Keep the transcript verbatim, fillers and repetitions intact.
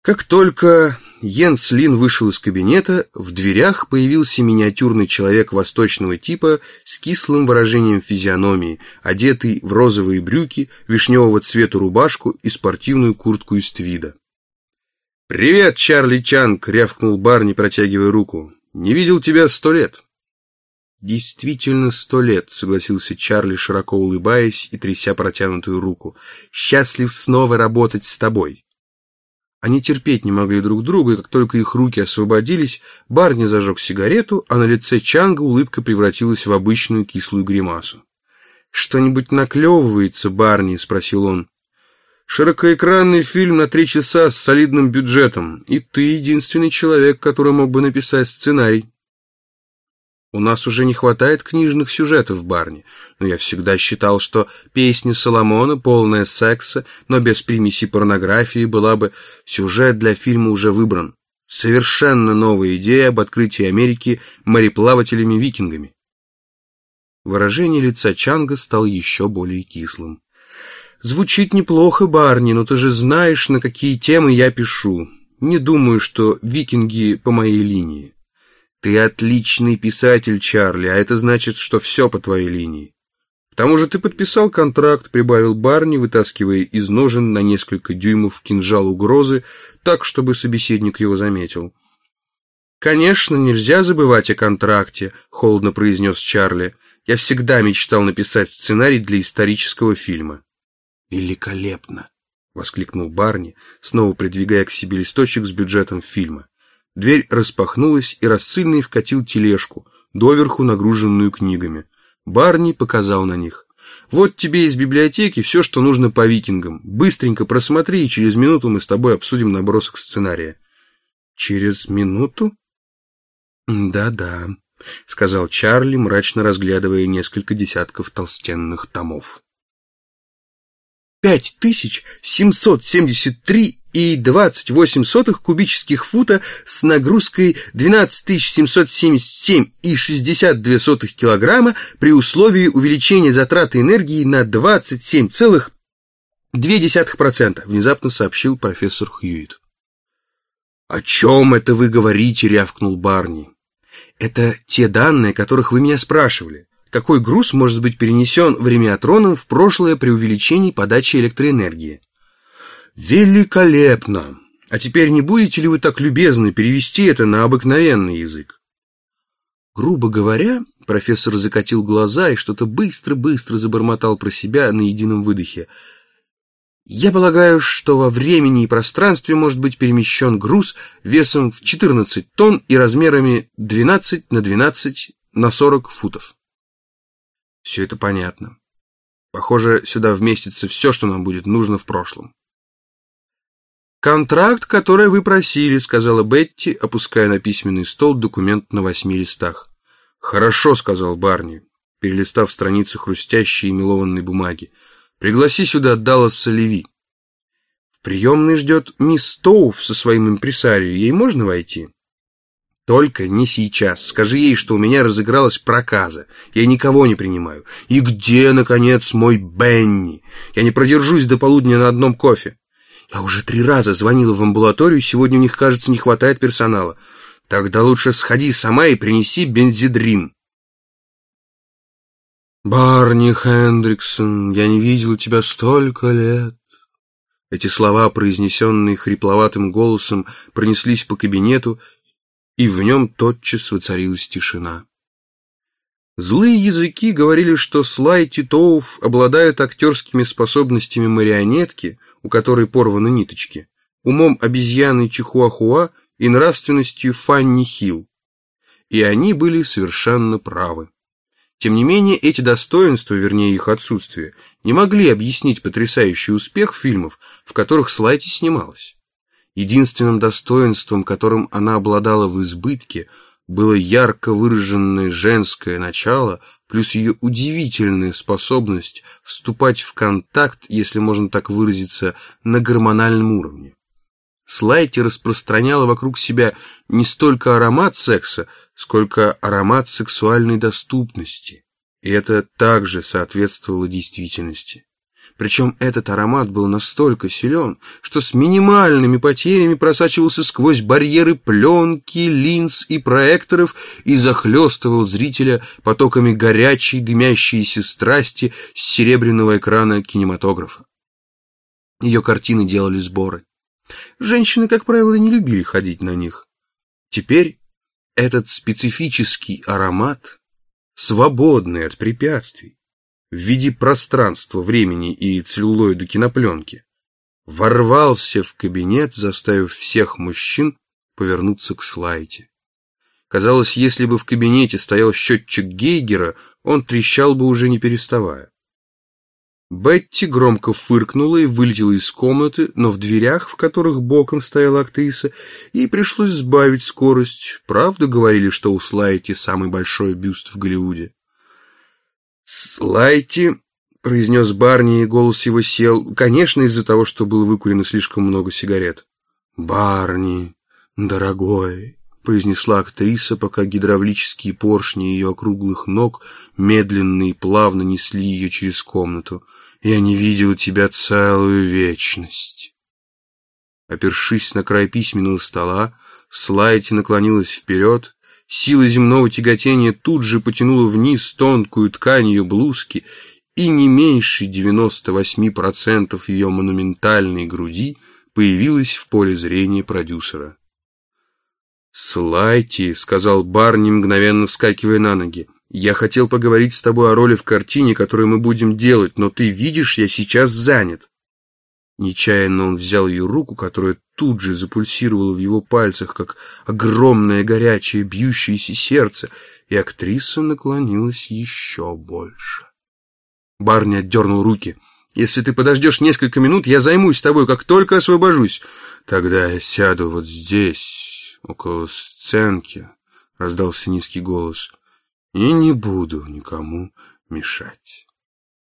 Как только Йенс Лин вышел из кабинета, в дверях появился миниатюрный человек восточного типа с кислым выражением физиономии, одетый в розовые брюки, вишневого цвета рубашку и спортивную куртку из твида. «Привет, Чарли Чанг!» — рявкнул Барни, протягивая руку. «Не видел тебя сто лет». «Действительно сто лет», — согласился Чарли, широко улыбаясь и тряся протянутую руку. «Счастлив снова работать с тобой». Они терпеть не могли друг друга, и как только их руки освободились, Барни зажег сигарету, а на лице Чанга улыбка превратилась в обычную кислую гримасу. «Что-нибудь наклевывается, Барни?» — спросил он. «Широкоэкранный фильм на три часа с солидным бюджетом, и ты единственный человек, который мог бы написать сценарий». «У нас уже не хватает книжных сюжетов, Барни, но я всегда считал, что песня Соломона, полная секса, но без примеси порнографии, была бы... Сюжет для фильма уже выбран. Совершенно новая идея об открытии Америки мореплавателями-викингами». Выражение лица Чанга стало еще более кислым. «Звучит неплохо, Барни, но ты же знаешь, на какие темы я пишу. Не думаю, что викинги по моей линии». «Ты отличный писатель, Чарли, а это значит, что все по твоей линии. К тому же ты подписал контракт», — прибавил Барни, вытаскивая из ножен на несколько дюймов кинжал угрозы, так, чтобы собеседник его заметил. «Конечно, нельзя забывать о контракте», — холодно произнес Чарли. «Я всегда мечтал написать сценарий для исторического фильма». «Великолепно», — воскликнул Барни, снова придвигая к себе листочек с бюджетом фильма. Дверь распахнулась, и рассыльный вкатил тележку, доверху нагруженную книгами. Барни показал на них. «Вот тебе из библиотеки все, что нужно по викингам. Быстренько просмотри, и через минуту мы с тобой обсудим набросок сценария». «Через минуту?» «Да-да», — сказал Чарли, мрачно разглядывая несколько десятков толстенных томов. «Пять тысяч семьсот семьдесят три и двадцать восемь сотых кубических фута с нагрузкой двенадцать тысяч семьсот семьдесят семь и шестьдесят две сотых килограмма при условии увеличения затраты энергии на двадцать семь целых две десятых процента», внезапно сообщил профессор Хьюитт. «О чем это вы говорите?» — рявкнул Барни. «Это те данные, о которых вы меня спрашивали. Какой груз может быть перенесен времиатроном в прошлое при увеличении подачи электроэнергии?» «Великолепно! А теперь не будете ли вы так любезны перевести это на обыкновенный язык?» Грубо говоря, профессор закатил глаза и что-то быстро-быстро забормотал про себя на едином выдохе. «Я полагаю, что во времени и пространстве может быть перемещен груз весом в четырнадцать тонн и размерами двенадцать на двенадцать на сорок футов». Все это понятно. Похоже, сюда вместится все, что нам будет нужно в прошлом. «Контракт, который вы просили», — сказала Бетти, опуская на письменный стол документ на восьми листах. «Хорошо», — сказал Барни, перелистав страницы хрустящей и мелованной бумаги. «Пригласи сюда Далласа Леви». «В приемной ждет мисс Стоув со своим импресарио. Ей можно войти?» «Только не сейчас. Скажи ей, что у меня разыгралась проказа. Я никого не принимаю. И где, наконец, мой Бенни? Я не продержусь до полудня на одном кофе. Я уже три раза звонила в амбулаторию, сегодня у них, кажется, не хватает персонала. Тогда лучше сходи сама и принеси бензидрин». «Барни Хендриксон, я не видел тебя столько лет». Эти слова, произнесенные хрипловатым голосом, пронеслись по кабинету, и в нем тотчас воцарилась тишина. Злые языки говорили, что Слай Титоуф обладает актерскими способностями марионетки, у которой порваны ниточки, умом обезьяны Чихуахуа и нравственностью Фанни Хилл. И они были совершенно правы. Тем не менее, эти достоинства, вернее их отсутствие, не могли объяснить потрясающий успех фильмов, в которых Слайти снималась. Единственным достоинством, которым она обладала в избытке, было ярко выраженное женское начало, плюс ее удивительная способность вступать в контакт, если можно так выразиться, на гормональном уровне. Слайти распространяла вокруг себя не столько аромат секса, сколько аромат сексуальной доступности, и это также соответствовало действительности. Причем этот аромат был настолько силен, что с минимальными потерями просачивался сквозь барьеры пленки, линз и проекторов и захлестывал зрителя потоками горячей дымящейся страсти с серебряного экрана кинематографа. Ее картины делали сборы. Женщины, как правило, не любили ходить на них. Теперь этот специфический аромат, свободный от препятствий, в виде пространства, времени и целлулоида кинопленки, ворвался в кабинет, заставив всех мужчин повернуться к Слайте. Казалось, если бы в кабинете стоял счетчик Гейгера, он трещал бы уже не переставая. Бетти громко фыркнула и вылетела из комнаты, но в дверях, в которых боком стояла актриса, ей пришлось сбавить скорость. Правда говорили, что у Слайти самый большой бюст в Голливуде? «Слайти», — произнес Барни, и голос его сел, конечно, из-за того, что было выкурено слишком много сигарет. «Барни, дорогой», — произнесла актриса, пока гидравлические поршни ее округлых ног медленно и плавно несли ее через комнату. «Я не видел тебя целую вечность». Опершись на край письменного стола, Слайти наклонилась вперед. Сила земного тяготения тут же потянула вниз тонкую ткань ее блузки, и не меньше девяноста восьми процентов ее монументальной груди появилась в поле зрения продюсера. «Слайти», — сказал Барни, мгновенно вскакивая на ноги, — «я хотел поговорить с тобой о роли в картине, которую мы будем делать, но ты видишь, я сейчас занят». Нечаянно он взял ее руку, которая тут же запульсировала в его пальцах, как огромное горячее бьющееся сердце, и актриса наклонилась еще больше. Барни отдернул руки. «Если ты подождешь несколько минут, я займусь тобой, как только освобожусь». «Тогда я сяду вот здесь, около сценки», — раздался низкий голос, — «и не буду никому мешать».